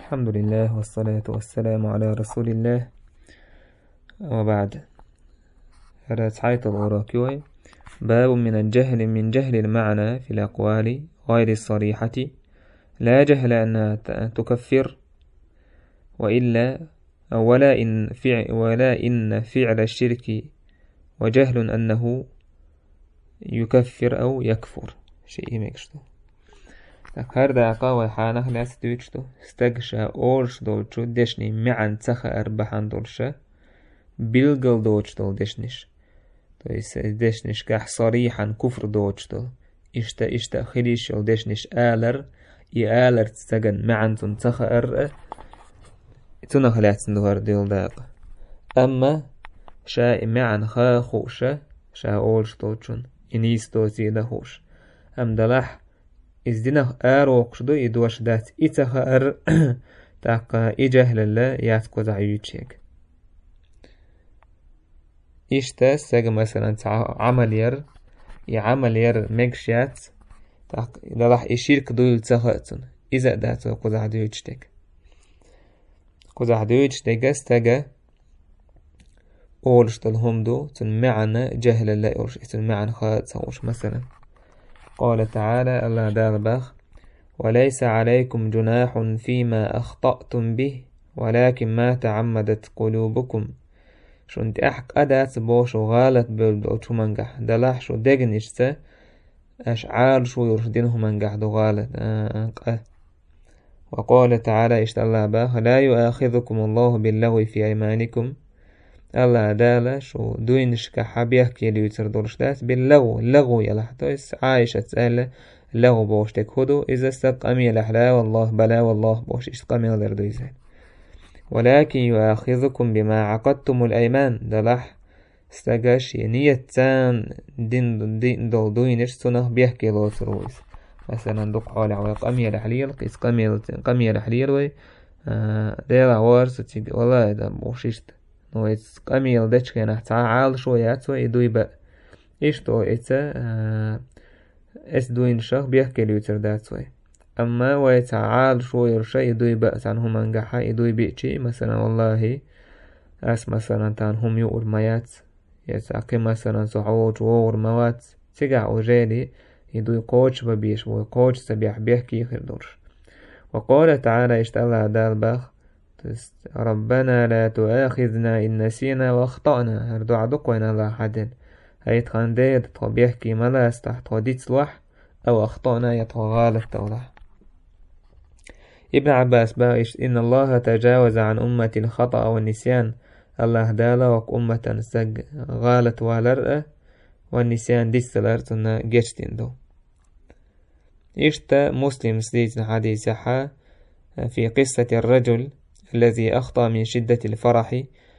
الحمد لله والصلاة والسلام على رسول الله وبعد. هذا صحيح الأوراكيوي باب من جهل المعنى في الأقوال غير الصريحة، لا جهل أنها تكفر، ولا إن فعل الشرك وجهل أنه يكفر أو يكفر شيء ميكشتو. هر داقا وحانخ لاس دوشتو استقشا أورش دولشو دشني معن تخ أربحان دولشا بلغل دوشتو دشنش دشنش كح صريحا كفر دوشتو إشتا خليش دشنش آلر تستغن معن تخ أر تنخ لاس دوهر ديل داقا. أما شا معن خا خوشا شا أورش دوشون إنيس دوزي دا خوش أم دلح إزدنا آروقشدو إدوش دات إتخا تاقا إجهل الله ياتكو زعيوشيك إشتا ساق مثلا عمل ير مكشيات تاق دلح إشيرك دويل تخاتون إذا داتو قزع ديوشتك استاقا أولشتل همدو تن معنى جهل الله أولش تن معنى خاتسوش مثلا. قال تعالى الله دالبخ وليس عليكم جناح فيما أخطأتم به ولكن ما تعمدت قلوبكم. شو انت أحق أدات بوشو غالت بلدو شو منجح دلح شو دقنشتا أشعار شو يرشدينه منجح دو غالت وقال تعالى اشت الله باخ لا يؤاخذكم الله باللغو في أيمانكم. الله دالا شو دوينش كحبيه كيلي يتردولش داس باللغو يلحتويس عايشة تسأل لغو بوشتك هدو إذا استقامي لحلا والله بلا والله بوش استقامي لردو يزال. ولكن يؤاخذكم بما عقدتم الأيمان دلح استقاش نية تان دين دول دوينش سنه بيحكي لو ترويس مثلا دق حالي ويقامي لحليل قيس قامي لحليل وي ديلا وارس والله دا بوشيشت ويس قميل دتش كنا تعال شويات ويدوي بقى إيشتو إتا إس دوين شخ بيحكي ليوتر داتوي. أما ويتعال شوير شيء يدوي بقى عنهم أنجحا يدوي بيتشي مثلا والله مثلا تانهم يؤر ميات يتعقي مثلا صعوج وور موات تقع وجالي يدوي قوش ببيش وقوش سبيح بيحكي خير دورش. وقال تعالى اشتغل دال باخ ربنا لا تؤاخذنا إن نسينا واخطأنا هردو عدقونا لا حدن هيت خاندير طبيحكي ملا استحت وديت سلوح أو أخطأنا يتغال التوضح. ابن عباس بايش إن الله تجاوز عن أمة الخطأ والنسيان. الله دالا وك أمة سج غالت والرأة والنسيان دي سلارتنا جيشتين دو. إشتا مسلم سليت حديث في قصة الرجل الذي أخطأ من شدة الفرح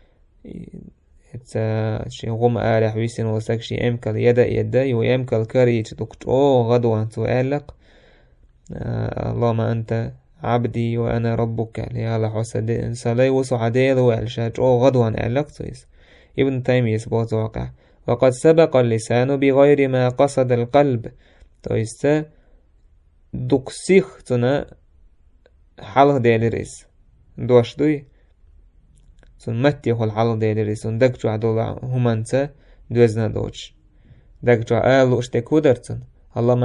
شي غم آلح ويسن وسكشي أمكال يدي ويمكال كاري تدكت غدوة تؤلق اللهم أنت عبدي وأنا ربك ليالح وسدين سلي وصعديل وعلشات غدوة أعلق ابن تيمية يثبت واقع. وقد سبق اللسان بغير ما قصد القلب تويستا دقسيخ تنا حاله ديالريس دوش دوي سن متي خل حال ديالري سن دكتو عدولا همانتا دوزنا دوش دكتو آلو اشتكو درتن اللهم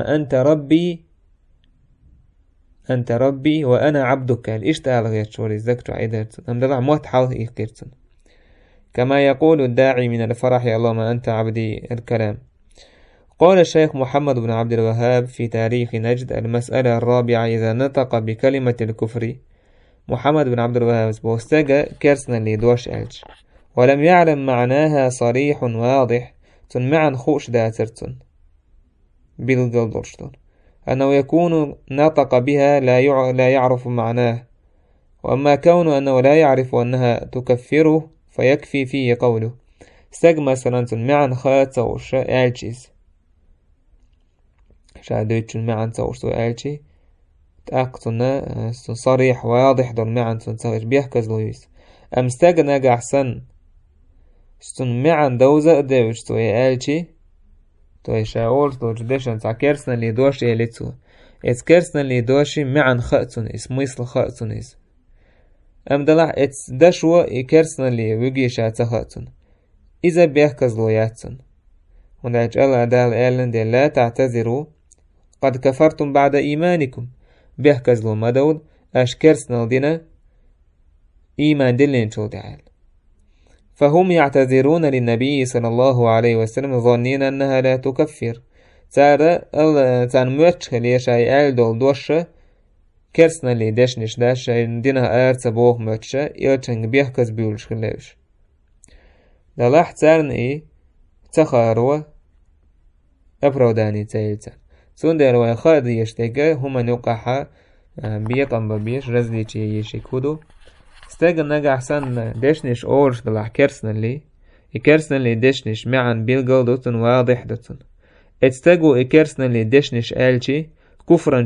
أنت ربي وأنا عبدك الاشتغل غير شوريز دكتو عيدرتن هم دلع موت حال إيقيرتن كما يقول الداعي من الفرح اللهم أنت عبدي الكلام. قال الشيخ محمد بن عبد الوهاب في تاريخ نجد المسألة الرابعة إذا نطق بكلمة الكفر. محمد بن عبد الوهاب بوستجا كرسنا اللي دوش ألج ولم يعلم معناها صريح واضح معا خوش داترتن بالقلدرشتن أنه يكون نطق بها لا يعرف معناه. وأما كون أنه لا يعرف أنها تكفره فيكفي فيه قوله استج مثلا معا خاتوش ألجيز شادويتشن معا توش ألجي تأقتنا صريح واضح دون معن تنصغش بيحكز لويس أم استغنى جحسن استن معن دوزة دوش توي آلشي توي شاول تو جدشن تعكرسنا اللي دوش يلتو إذ كرسنا اللي دوشي معن خأتون إس ميصل خأتون إس أم دلح اتس دشوا إكرسنا لي وجيشا تخاتن إذا بيحكز لوياتن ونعج الله دال إعلن دي لا تعتذروا قد كفرتم بعد إيمانكم بيحكز لو مدول أش كرسنا لدينا إيمان دلين شو تعال فهم يعتذرون للنبي صلى الله عليه وسلم ظنين أنها لا تكفر تان موتش ليشاي آل دول دوشة كرسنا لي دشنش داشا دينها آرتس بوغ موتشة إلتنج بيحكز بيولش خلاوش دلاح تارن إيه تخاروا أبروداني تايلتان سوندر وخاد يشتغى هما نوقعها بيقام ببيش رزلي تي يشكودو استغل نجا أحسن دشنش أورش دلاح كرسنا لي دشنش معا بيلغل دوتن واضح دوتن اتستغو كرسنا لي دشنش آلشي كفرا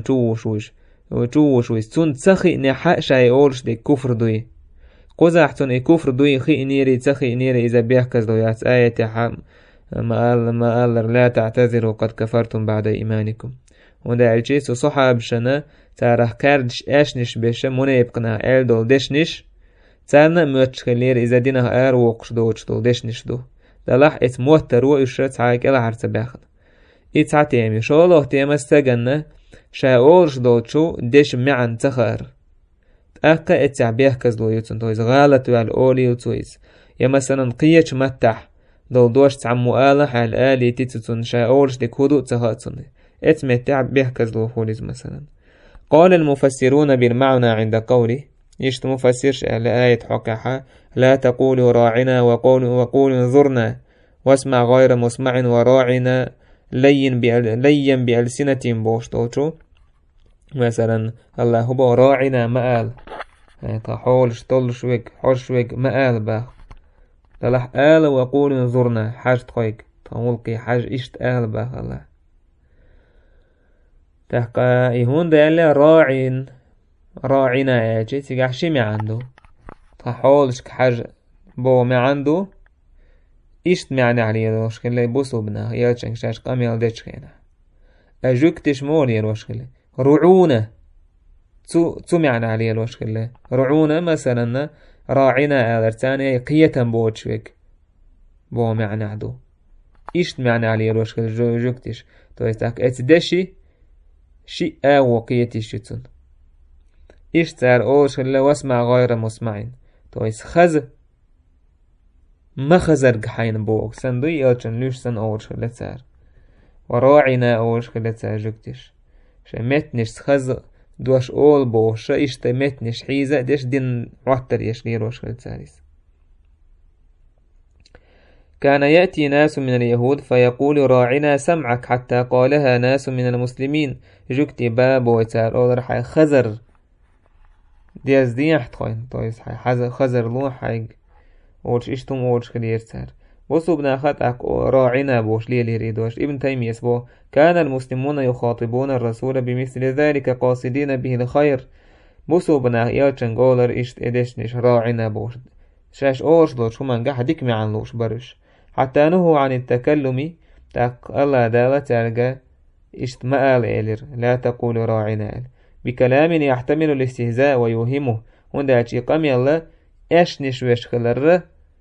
تووشوش تون تسخي نحا شاي أورش دي كفر دوي قزحتن كفر دوي خي نيري تسخي نيري إذا بيحكز دويات آية حام ما قال لا تعتذروا قد كفرتم بعد إيمانكم ودا الجيس صحاب شنا تارح كاردش أشنش بيش منا يبقنا آل دول دشنش تارنا موتشخلير إذا دينها آر وقش دول دشنش دو دلاح ات موتر وإشرت عايك إلا عرت باخد إتسع تيمي شوالله تيما استغنى شا أورش دوتشو دش معن تخار تأكا اتسع بيحكز دو يوتن تويز غالت وعلى أولي يوتويز يا مثلا قيش متح دول دوش تعمو آلة حال آلي تيتسون شا أورش ديك هدو تخاتون اتمتع بيحكز دو خوليز مثلا قال المفسرون بالمعنى عند قوله يشت مفسرش على آية حقها لا تقولوا راعنا وقولوا انظرنا واسمع غير مسمع وراعنا لين بألسنة بوش توتو مثلا الله هو راعنا مآل حولش طلش ويك حولش ويك مآل باخ تلح آل وقول انظرنا حاج تقويك تقولقي حاج إشت آل باخ الله تحقا يهون ديالي راعنا ياجي تيقع شمي عنده تحولش كحاج بو ما عنده إشت معنى عليه الوشكلة يبوسو بنا يالشنك شاش قاميال ديشكينا أجوك تشمول يالوشكلة رعونة تو معنى عليه الوشكلة رعونة مثلا راعنا آلرتاني قية بوشوك بو معنى عدو إشت معنى عليه الوشكلة جوكتش تو يستاك اتدشي شيء وقيتي شتون إشت تار أوشكلة واسمع غير مسمعين تو يسخز ما خزر جحين بوك سندو يالشن لوش سن أوشكلة تار وراعنا أوشكلة تار جوكتش شمتنش سخز دوش أول بوش إشت متنش حيزة ديش دين عطر يشلير وشكلة تاريس كان يأتي ناس من اليهود فيقول راعنا سمعك حتى قالها ناس من المسلمين جوكتي باب ويتار أول رح خزر دياز دين حتخوين طويس خزر لون حيق أولش إشتم أولش كلير تار بوسو بناخت راعنا بوش ليه يريدوش ابن تيمية بو كان المسلمون يخاطبون الرسول بمثل ذلك قاصدين به الخير بوسو بناخ يالشن قولر إشت إدشنش راعنا بوش شاش أوش لوش همان قاح ديكمي عن لوش برش حتى نهوا عن التكلم تاق الله دالة تلقى إشت مآل إلر لا تقول راعنا بكلام يحتمل الاستهزاء ويوهمه ونداتي قمي الله أشنش ويشخلر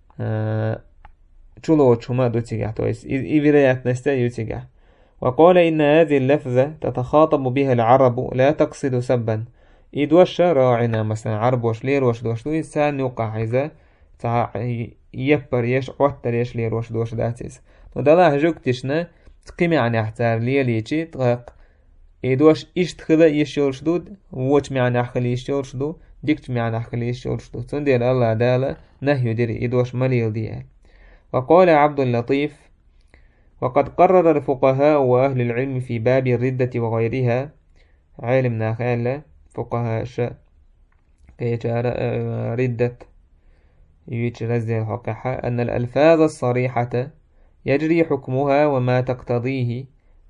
شلو شما دو تيجح تويس إبرايات نستيو تيجح وقال إن هذه اللفظة تتخاطب بها العرب لا تقصد سبا إدوش راعنا مثلا عرب وش لير وش دوش دوش سان يوقع إذا يبر يش عوتر يش لير وش دوش داتيس ودلا هجوك تشنا تقيمي عن احتار ليليشي تغاق إدوش إشت خلا يشيول شدود ووش معنى أحخل يشيول شدود ديكت معنى أحخل يشيول شدود تندير الله دالا نهيو ديري إدوش مليل ديال وقال عبد اللطيف وقد قرر الفقهاء وأهل العلم في باب الردة وغيرها علمنا خالة فقهاء شاء كي ردة يجرز الحقحة أن الألفاظ الصريحة يجري حكمها وما تقتضيه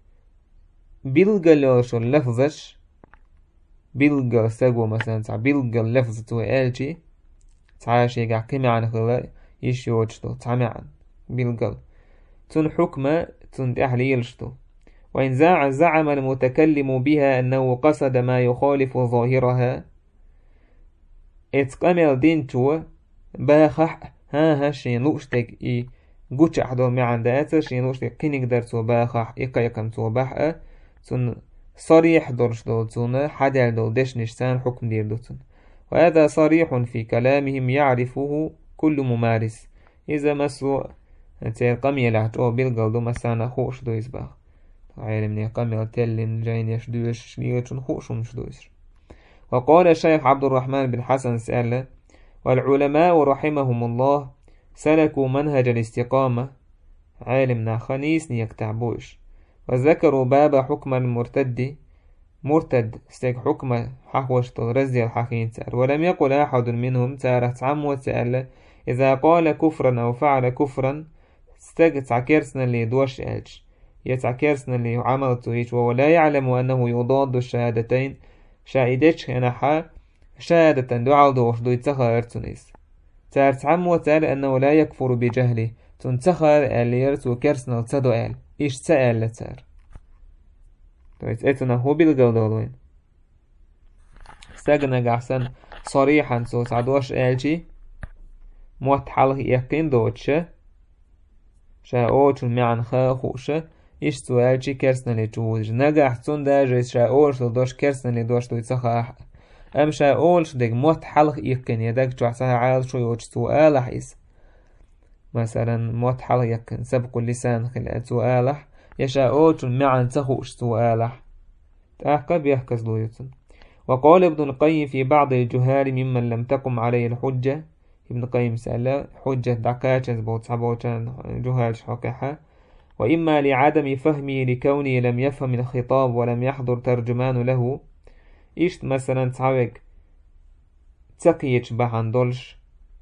بلغلوش اللفظش بلغل ساقو مثلا بلغل لفظ توالشي تعاشي يقع كمي عن خلاء يشيوشتو تعمي عن بلغل تن حكمة تن تحليلشتو وإن زعم المتكلم بها أنه قصد ما يخالف ظاهرها اتقامل دين تو باخح ها شين لوشتك قوش أحدو معن داتا شين لوشتك قينك در تو باخح يقم تو باحة تون صريح درش دول تون حدال دول دش نشتان حكم دير دوتون وهذا صريح في كلامهم يعرفه كل ممارس إذا مسو تيقمي لعتو بالقلدو مسانا خوش دو يزباخ عالم قمي تلين جاين يشدوش ليتون خوش ونشدوش. وقال الشيخ عبد الرحمن بن حسن سأل والعلماء رحمهم الله سلكوا منهج الاستقامة عالم خنيس يكتعبوش وذكروا باب حكم المرتد مرتد استيق حكم حقوش تغرزي الحقين تار ولم يقل أحد منهم تاره تعم وتسأل إذا قال كفرا أو فعل كفرا استيق تعكرسنا اللي دوش ألج يتعكرسنا اللي عملته هيك وهو لا يعلم أنه يضاد الشهادتين شاهدتش هنحا شهادة دعال دوش دو يتخير تنيس تار تعم وتسأل أنه لا يكفر بجهله تنتخير اللي يرتو كرسنا تدو أل إيش تسأل لتار اتنا هو بالقلدولوين استغنى قحسن صريحا سو تعدوش آلجي موت حلق يقين دوتش شا اوچ معن خوش إيش تو آلجي كرسنا لجوز نقح سون داجيس شا اوش دوش كرسنا لدوش دو يتسخا أم شا اوش ديك موت حلق يقين يدك جوحسها عال شو يوش سؤال حيس مثلا موت حلق يقين سبق اللسان خلال سؤال يشاءوت معا تخوش سؤاله تأحقب يحكز لويتن. وقال ابن القيم في بعض الجهال ممن لم تقم عليه الحجة ابن القيم سأل حجة دقاتش بوت صبوتان جهال شحكها وإما لعدم فهمه لكونه لم يفهم الخطاب ولم يحضر ترجمان له إيش مثلا تعوك تقيتش بحان دولش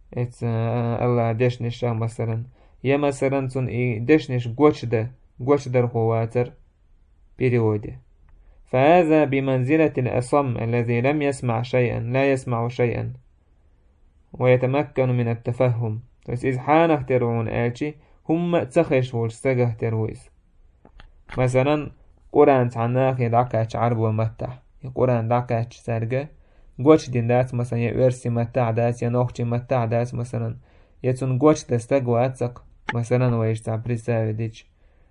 الله دشنش مثلا يا مثلا تن دشنش قوش در خواتر بريودي فهذا بمنزلة الأصم الذي لم يسمع شيئا لا يسمع شيئا ويتمكن من التفهم بس إذ حانه ترعون آتي هم تخش والسجه ترويس مثلا قرآن تعناك يدعكاش عرب ومتح قرآن دعكاش سرقة قوش دين دات مثلا يورسي متع دات ينوخشي متع دات مثلا يتون قوش تستقوى أتسق مثلا ويجتع بريسا ديش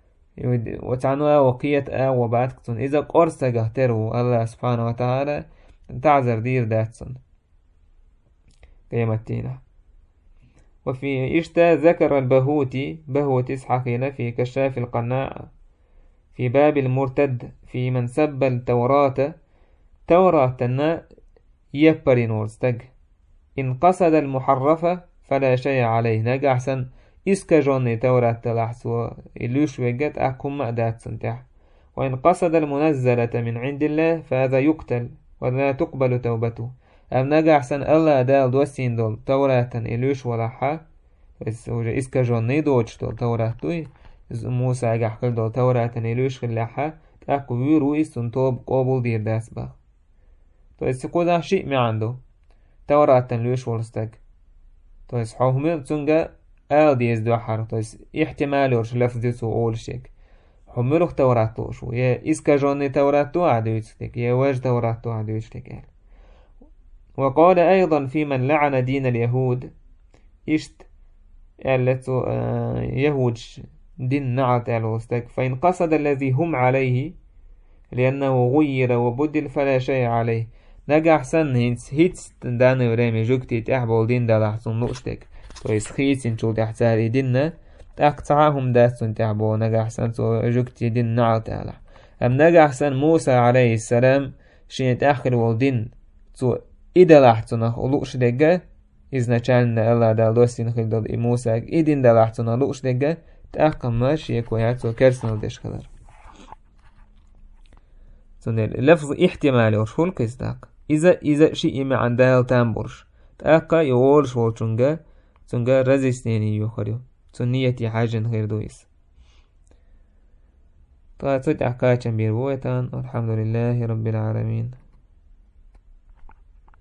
وتعنوا وقية وبعدكتون إذا قرصة قهتروا الله سبحانه وتعالى تعذر دير داتسون قيمتينا. وفي إشتا ذكر البهوتي بهوتي اسحقين في كشاف القناع في باب المرتد في من سب التوراة توراة يبري نورستق إن قصد المحرفة فلا شيء عليه نجا أحسن إسكا جوني توراة تلحسوا إلوش وجت أحكم مأدات سنتح وإن قصد المنزلة من عند الله فهذا يقتل ولا تقبل توبته أم نجا أحسن الله دال دوسين دول توراة إلوش ولحا إسكا جوني دوش دول توراة توي موسى أحكل دول توراة إلوش خلحا أكو ويرو إستن توب قبول دير داس با تو إسكودا شيء ما عنده توراة إلوش ولستق تو إسحوهم تنجا ديز دو حر تو احتمال ورش لفظته أول شيء حملوك توراة شو يا إسكا جوني توراة عدويتك يا واج توراة عدويتك. وقال أيضا في من لعن دين اليهود إشت التو يهود دين نعت الوستك فإن قصد الذي هم عليه لأنه غير وبدل فلا شيء عليه نجا أحسن هيتس دانو ورامي جوكتي تحبول دين دا لحسن لوشتك تويس خيتين شو تحتاري ديننا أقطعهم داتون تحبو نجا أحسن تو جوكتي دين نعت أله أم نجا أحسن موسى عليه السلام شين تأخر والدين تو إذا لحتنا خلوش دقة إذا كان الله دال دوستين خلدل موسى إذن دال لحتنا لوش دقة تأقم ماشي يكويات وكرسنا لديش خلر لفظ احتمالي وشول كيستاق إذا شيء ما عن دال تنبرش تأقا يولش والشنجا تنجا رزيسنيني يخريو تنيتي حاجة غير دويس طيب تأقا تنبير بويتان والحمد لله رب العالمين.